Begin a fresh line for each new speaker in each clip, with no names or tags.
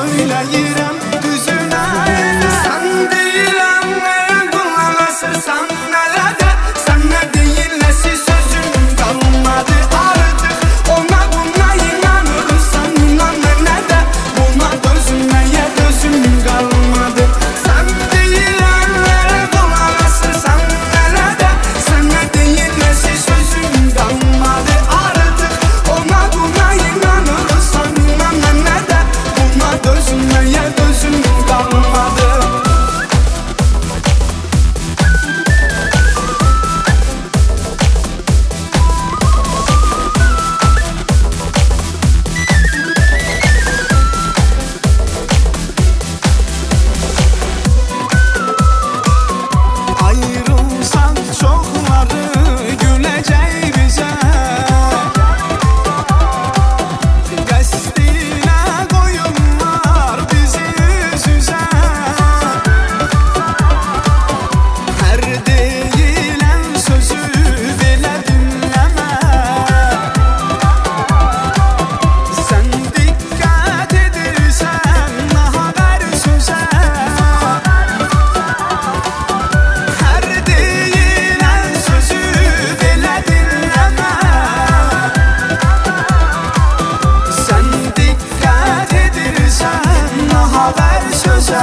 söyleyirəm düzünə. Sən deyirəm qulaq asırsan nələrdə, sənə deyilləsi sözüm qalmadı artıq. Ona buna inanırsan inan mənə də, buna dözməyə dözüm qalmadı. Sən deyirəm qulaq asırsan nələrdə, sənə deyilləsi sözüm qalmadı artıq. Ona buna inanırsan inan mənə də, buna dözməyə dözüm qalmadı. Ayrılsak çoxları güləcək bizə, qəsdinə qoyurlar bizi üz-üzə. Hər deyilən sözü belə dinləmə, sən diqqət edirsən hər sözə. Hər deyilən sözü belə dinləmə, sən diqqət edirsən hər sözə.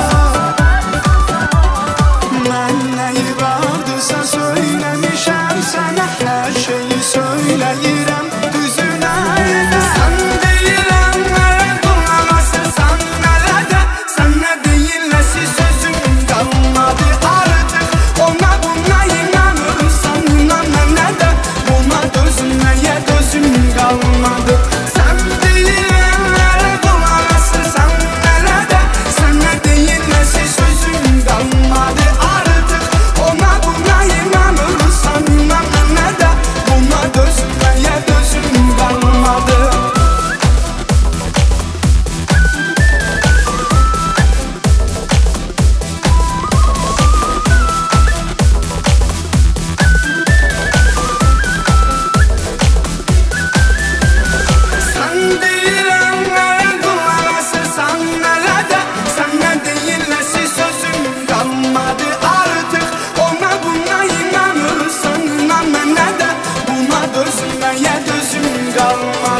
Mən nəyi vardısa söyləmişəm sənə, hər şeyi söyləyirəm düzünə. Sən deyirəm qulaq asırsan nələrdə, sənə deyilləsi sözüm qalmadı artıq. Ona buna inanırsan inan mənə də, buna dözməyə dözüm qalmadı. Sən deyirəm qulaq asırsan nələrdə, sənə deyilləsi sözüm qalmadı artıq. Ona buna inanırsan inan mənə də, buna dözməyə dözüm qalmadı. Sən deyirəm qulaq asırsan nələrdə, sənə deyilləsi sözüm qalmadı artıq. Ona buna inanırsan inan mənə də, buna dözməyə dözüm qalmadı.